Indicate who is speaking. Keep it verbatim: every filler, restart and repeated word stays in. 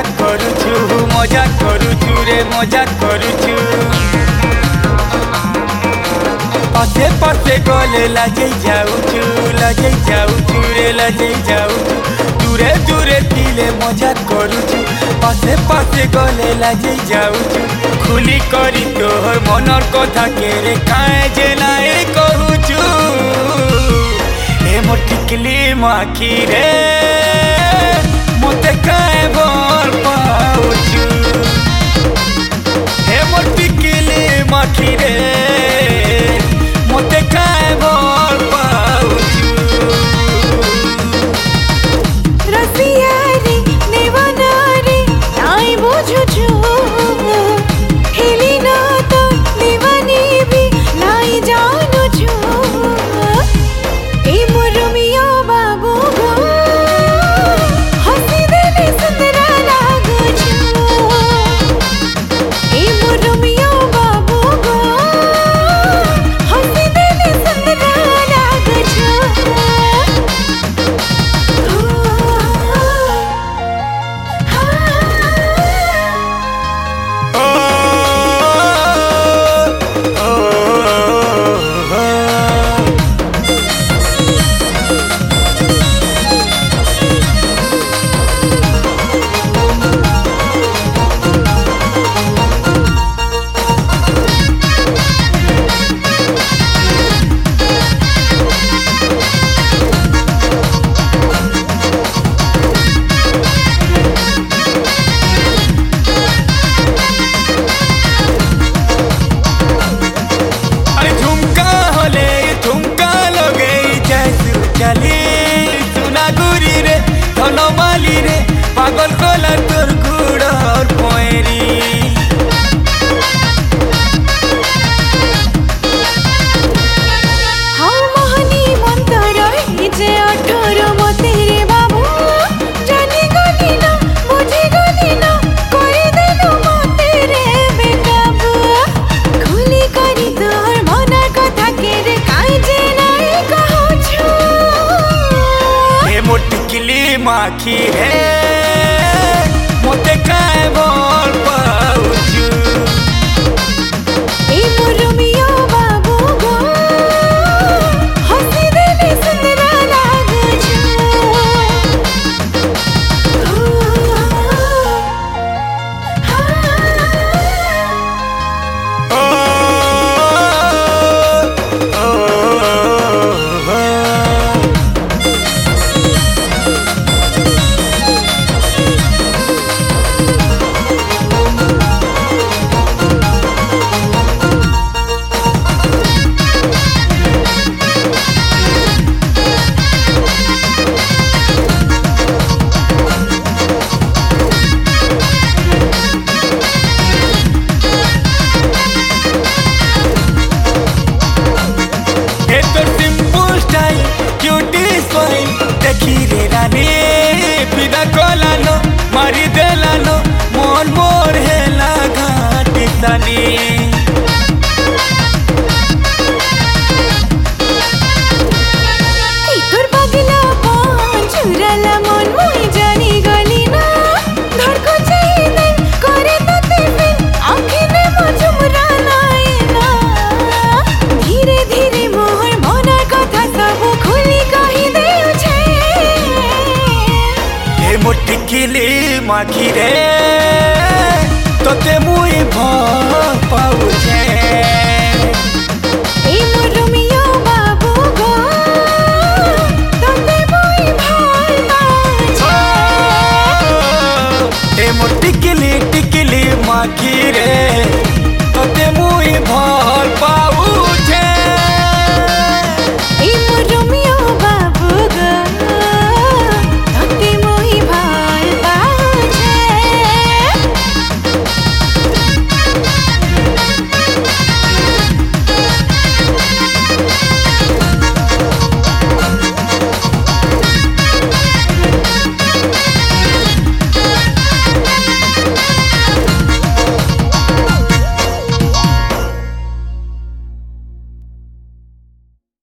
Speaker 1: କରୁଛୁ ମଜା କରୁଛୁ रे मजा କରୁଛୁ पासे पासे गले लाजै जाऊछु लाजै जाऊछु रे लाजै जाऊछु दूरे दूरे थिले मजा करूछु पासे पासे गले लाजै जाऊछु खुली करी तोहर मनर कथा के रे काहे जे नाए कहूछु ए मोर टिकली माखी रे मोते काहे भर पाऊछु ए मोर टिकली माखी रे मोते काहे भर पाऊछु
Speaker 2: रसिया रे नेवाना रे नाई बुझुछु हेली ना तो दीवानी भी नाई जानुछु ए मुरुमियो बाबू गो हसी देले सुंदरा लागुछु ए मुरुमियो बाबू गो हसी देले सुंदरा लागुछु सुनागुरी रे धनमाली रे पागल कोला तोर गुड़ और पोएरी हाँ मोहनी मंतर जे अठर मते रे बाबू जानी गली ना बुझी गली ना कोई देनु मते रे बेकाबू खुली करी तोर मन कथा के रे काई जे नाई कहूछु
Speaker 1: मोर टिकली माखी रे मोते काहे भर पाऊछु
Speaker 2: ए मुरुमियो बाबू गो हसी देले सुंदरा लागुछु
Speaker 1: देखी रे रानी फिदा कोलानो मारी देलानो मोर मोर हेला घाटी तनी
Speaker 2: तोर बगला पान चुराला मन मुई जानी गली ना धड़को चाहिए करे तो तेरे आँखें में मुझुमरा लाएना धीरे धीरे मोहर मना कथा सब खुली कही दे
Speaker 1: मोर टिकली माखी रे तोते मुई भर पाऊछे
Speaker 2: ए मुरुमियो बाबू गो तोते मुई भर पाऊछे
Speaker 1: ए मोर टिकली टिकली माखी रे तोते मुई भर